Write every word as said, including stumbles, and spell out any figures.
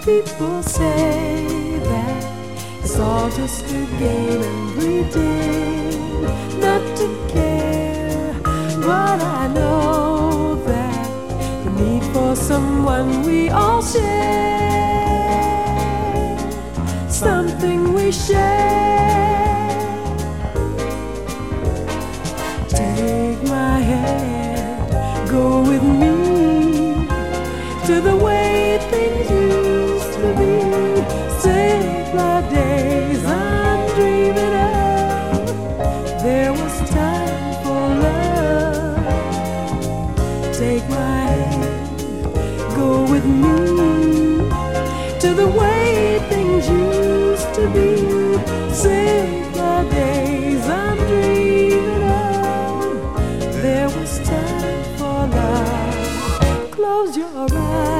People say that it's all just a game and pretend not to care, but I know that the need for someone we all share, something we share. Take my hand, go with me to the way things used to be. Save my days I'm dreaming of. There was time for love. Take my hand, go with me to the way things used to be. Save my days I'm dreaming of. There was time for love. Close your eyes.